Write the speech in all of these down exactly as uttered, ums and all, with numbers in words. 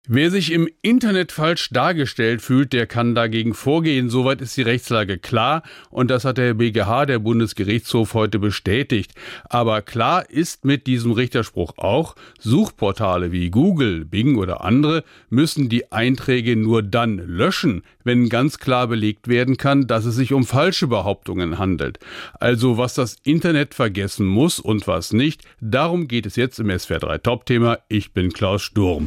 Wer sich im Internet falsch dargestellt fühlt, der kann dagegen vorgehen. Soweit ist die Rechtslage klar und das hat der B G H, der Bundesgerichtshof, heute bestätigt. Aber klar ist mit diesem Richterspruch auch, Suchportale wie Google, Bing oder andere müssen die Einträge nur dann löschen, wenn ganz klar belegt werden kann, dass es sich um falsche Behauptungen handelt. Also was das Internet vergessen muss und was nicht, darum geht es jetzt im S W R drei Top-Thema. Ich bin Klaus Sturm.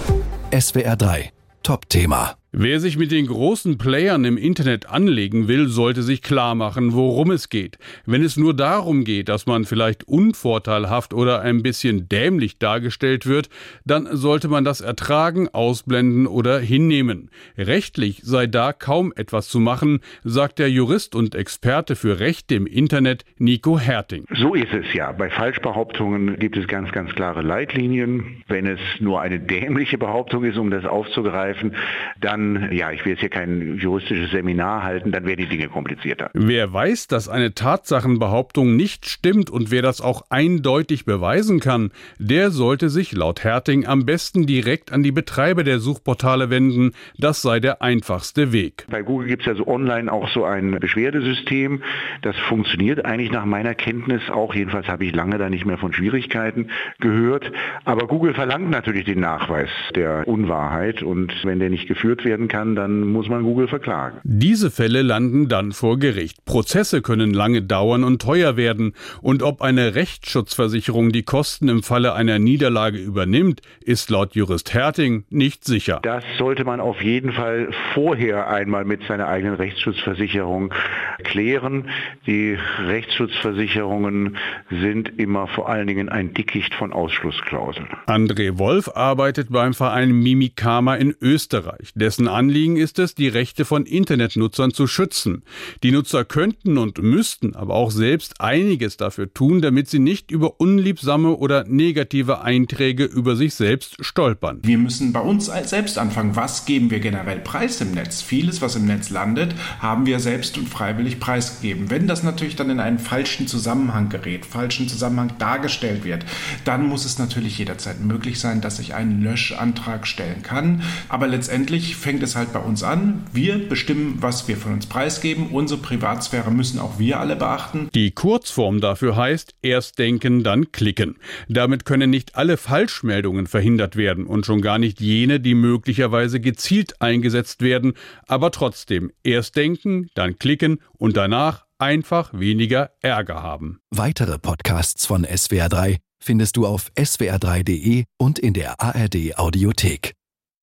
S W R drei Top-Thema. Wer sich mit den großen Playern im Internet anlegen will, sollte sich klar machen, worum es geht. Wenn es nur darum geht, dass man vielleicht unvorteilhaft oder ein bisschen dämlich dargestellt wird, dann sollte man das ertragen, ausblenden oder hinnehmen. Rechtlich sei da kaum etwas zu machen, sagt der Jurist und Experte für Recht im Internet Nico Herting. So ist es ja. Bei Falschbehauptungen gibt es ganz, ganz klare Leitlinien. Wenn es nur eine dämliche Behauptung ist, um das aufzugreifen, dann ja, ich will jetzt hier kein juristisches Seminar halten, dann werden die Dinge komplizierter. Wer weiß, dass eine Tatsachenbehauptung nicht stimmt und wer das auch eindeutig beweisen kann, der sollte sich laut Herting am besten direkt an die Betreiber der Suchportale wenden. Das sei der einfachste Weg. Bei Google gibt es ja so online auch so ein Beschwerdesystem. Das funktioniert eigentlich nach meiner Kenntnis auch. Jedenfalls habe ich lange da nicht mehr von Schwierigkeiten gehört. Aber Google verlangt natürlich den Nachweis der Unwahrheit und wenn der nicht geführt wird, werden kann, dann muss man Google verklagen. Diese Fälle landen dann vor Gericht. Prozesse können lange dauern und teuer werden. Und ob eine Rechtsschutzversicherung die Kosten im Falle einer Niederlage übernimmt, ist laut Jurist Herting nicht sicher. Das sollte man auf jeden Fall vorher einmal mit seiner eigenen Rechtsschutzversicherung klären. Die Rechtsschutzversicherungen sind immer vor allen Dingen ein Dickicht von Ausschlussklauseln. André Wolf arbeitet beim Verein Mimikama in Österreich. Dessen Anliegen ist es, die Rechte von Internetnutzern zu schützen. Die Nutzer könnten und müssten aber auch selbst einiges dafür tun, damit sie nicht über unliebsame oder negative Einträge über sich selbst stolpern. Wir müssen bei uns selbst anfangen. Was geben wir generell preis im Netz? Vieles, was im Netz landet, haben wir selbst und freiwillig preisgegeben. Wenn das natürlich dann in einen falschen Zusammenhang gerät, falschen Zusammenhang dargestellt wird, dann muss es natürlich jederzeit möglich sein, dass ich einen Löschantrag stellen kann. Aber letztendlich fängt es halt bei uns an. Wir bestimmen, was wir von uns preisgeben. Unsere Privatsphäre müssen auch wir alle beachten. Die Kurzform dafür heißt, erst denken, dann klicken. Damit können nicht alle Falschmeldungen verhindert werden und schon gar nicht jene, die möglicherweise gezielt eingesetzt werden. Aber trotzdem, erst denken, dann klicken und danach einfach weniger Ärger haben. Weitere Podcasts von S W R drei findest du auf s w r drei punkt d e und in der A R D Audiothek.